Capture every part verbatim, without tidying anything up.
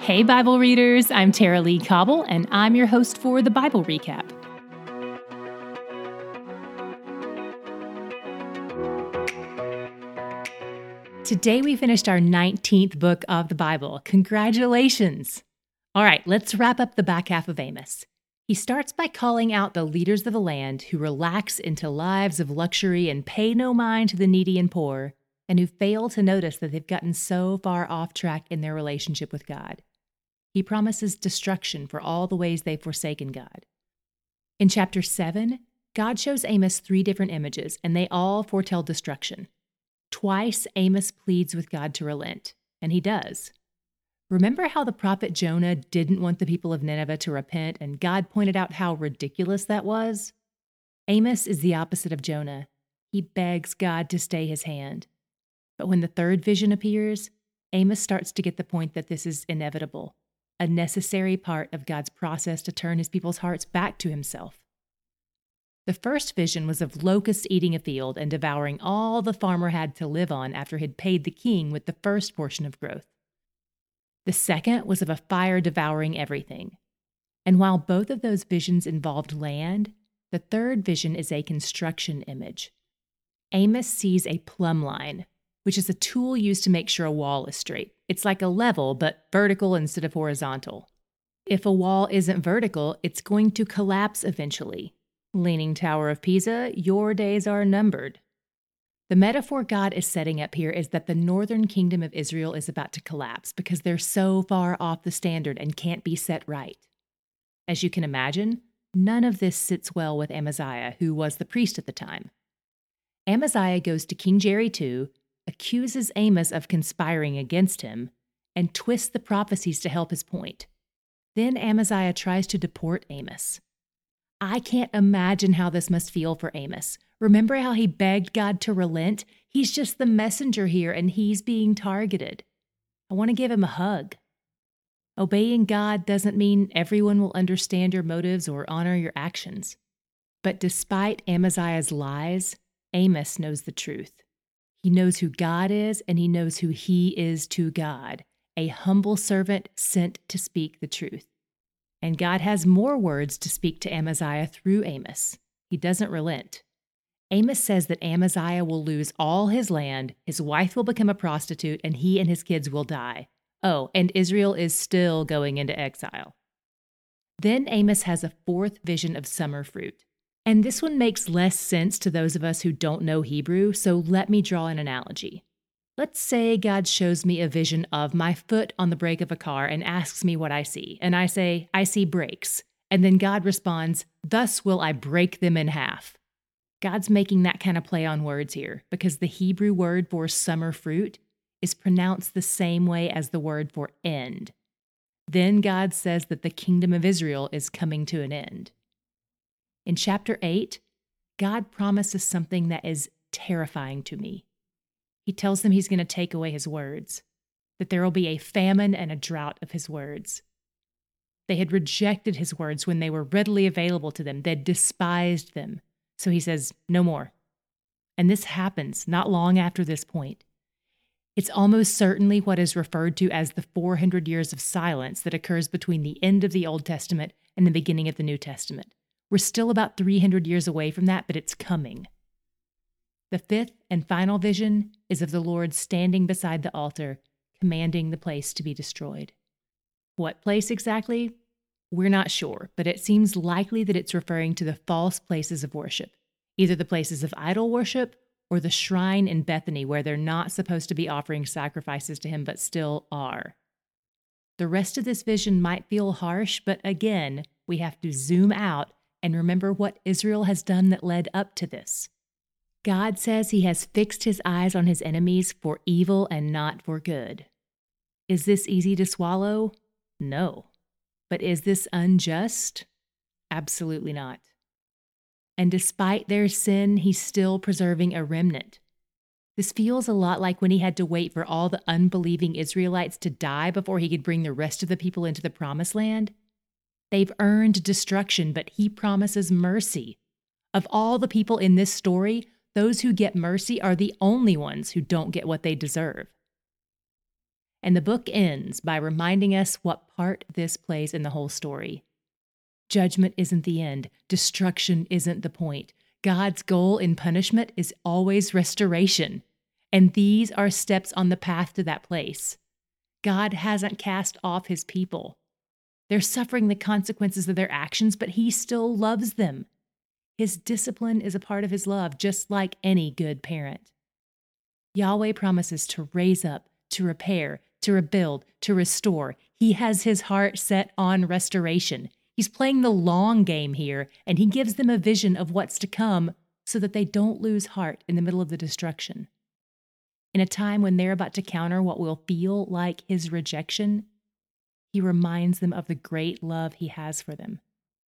Hey, Bible readers, I'm Tara Lee Cobble, and I'm your host for the Bible Recap. Today we finished our nineteenth book of the Bible. Congratulations! All right, let's wrap up the back half of Amos. He starts by calling out the leaders of the land who relax into lives of luxury and pay no mind to the needy and poor, and who fail to notice that they've gotten so far off track in their relationship with God. He promises destruction for all the ways they've forsaken God. In chapter seven, God shows Amos three different images, and they all foretell destruction. Twice, Amos pleads with God to relent, and he does. Remember how the prophet Jonah didn't want the people of Nineveh to repent, and God pointed out how ridiculous that was? Amos is the opposite of Jonah. He begs God to stay his hand. But when the third vision appears, Amos starts to get the point that this is inevitable, a necessary part of God's process to turn his people's hearts back to himself. The first vision was of locusts eating a field and devouring all the farmer had to live on after he'd paid the king with the first portion of growth. The second was of a fire devouring everything. And while both of those visions involved land, the third vision is a construction image. Amos sees a plumb line, which is a tool used to make sure a wall is straight. It's like a level, but vertical instead of horizontal. If a wall isn't vertical, it's going to collapse eventually. Leaning Tower of Pisa, your days are numbered. The metaphor God is setting up here is that the northern kingdom of Israel is about to collapse because they're so far off the standard and can't be set right. As you can imagine, none of this sits well with Amaziah, who was the priest at the time. Amaziah goes to King Jerry the Second, accuses Amos of conspiring against him, and twists the prophecies to help his point. Then Amaziah tries to deport Amos. I can't imagine how this must feel for Amos. Remember how he begged God to relent? He's just the messenger here, and he's being targeted. I want to give him a hug. Obeying God doesn't mean everyone will understand your motives or honor your actions. But despite Amaziah's lies, Amos knows the truth. He knows who God is, and he knows who he is to God, a humble servant sent to speak the truth. And God has more words to speak to Amaziah through Amos. He doesn't relent. Amos says that Amaziah will lose all his land, his wife will become a prostitute, and he and his kids will die. Oh, and Israel is still going into exile. Then Amos has a fourth vision of summer fruit. And this one makes less sense to those of us who don't know Hebrew, so let me draw an analogy. Let's say God shows me a vision of my foot on the brake of a car and asks me what I see. And I say, I see brakes. And then God responds, thus will I break them in half. God's making that kind of play on words here because the Hebrew word for summer fruit is pronounced the same way as the word for end. Then God says that the kingdom of Israel is coming to an end. In chapter eight, God promises something that is terrifying to me. He tells them he's going to take away his words, that there will be a famine and a drought of his words. They had rejected his words when they were readily available to them. They despised them. So he says, no more. And this happens not long after this point. It's almost certainly what is referred to as the four hundred years of silence that occurs between the end of the Old Testament and the beginning of the New Testament. We're still about three hundred years away from that, but it's coming. The fifth and final vision is of the Lord standing beside the altar, commanding the place to be destroyed. What place exactly? We're not sure, but it seems likely that it's referring to the false places of worship, either the places of idol worship or the shrine in Bethany where they're not supposed to be offering sacrifices to him, but still are. The rest of this vision might feel harsh, but again, we have to zoom out and remember what Israel has done that led up to this. God says he has fixed his eyes on his enemies for evil and not for good. Is this easy to swallow? No. But is this unjust? Absolutely not. And despite their sin, he's still preserving a remnant. This feels a lot like when he had to wait for all the unbelieving Israelites to die before he could bring the rest of the people into the promised land. They've earned destruction, but he promises mercy. Of all the people in this story, those who get mercy are the only ones who don't get what they deserve. And the book ends by reminding us what part this plays in the whole story. Judgment isn't the end. Destruction isn't the point. God's goal in punishment is always restoration. And these are steps on the path to that place. God hasn't cast off his people. They're suffering the consequences of their actions, but he still loves them. His discipline is a part of his love, just like any good parent. Yahweh promises to raise up, to repair, to rebuild, to restore. He has his heart set on restoration. He's playing the long game here, and he gives them a vision of what's to come so that they don't lose heart in the middle of the destruction. In a time when they're about to counter what will feel like his rejection, he reminds them of the great love he has for them.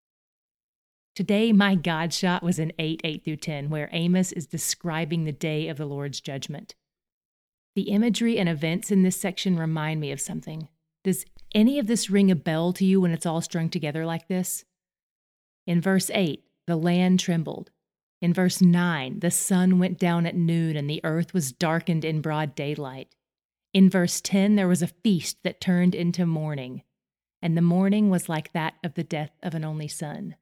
Today, my God shot was in eight, eight through ten, where Amos is describing the day of the Lord's judgment. The imagery and events in this section remind me of something. Does any of this ring a bell to you when it's all strung together like this? In verse eight, the land trembled. In verse nine, the sun went down at noon and the earth was darkened in broad daylight. In verse ten, there was a feast that turned into mourning, and the mourning was like that of the death of an only son.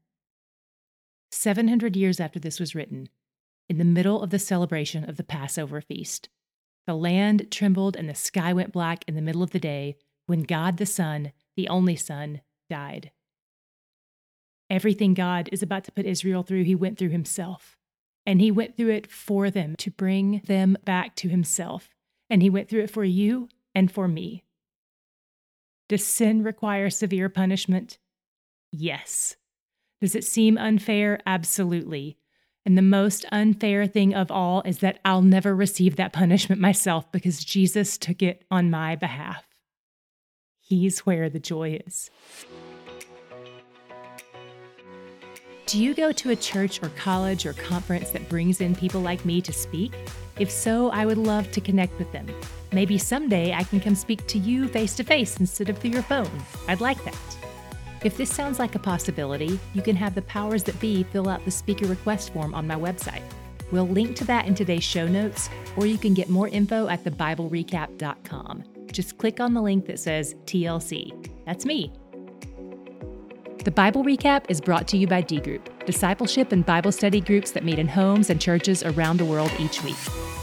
Seven hundred years after this was written, in the middle of the celebration of the Passover feast, the land trembled and the sky went black in the middle of the day when God the Son, the only Son, died. Everything God is about to put Israel through, he went through himself. And he went through it for them to bring them back to himself. And he went through it for you and for me. Does sin require severe punishment? Yes. Does it seem unfair? Absolutely. And the most unfair thing of all is that I'll never receive that punishment myself because Jesus took it on my behalf. He's where the joy is. Do you go to a church or college or conference that brings in people like me to speak? If so, I would love to connect with them. Maybe someday I can come speak to you face to face instead of through your phone. I'd like that. If this sounds like a possibility, you can have the powers that be fill out the speaker request form on my website. We'll link to that in today's show notes, or you can get more info at the bible recap dot com. Just click on the link that says T L C. That's me. The Bible Recap is brought to you by D Group, discipleship and Bible study groups that meet in homes and churches around the world each week.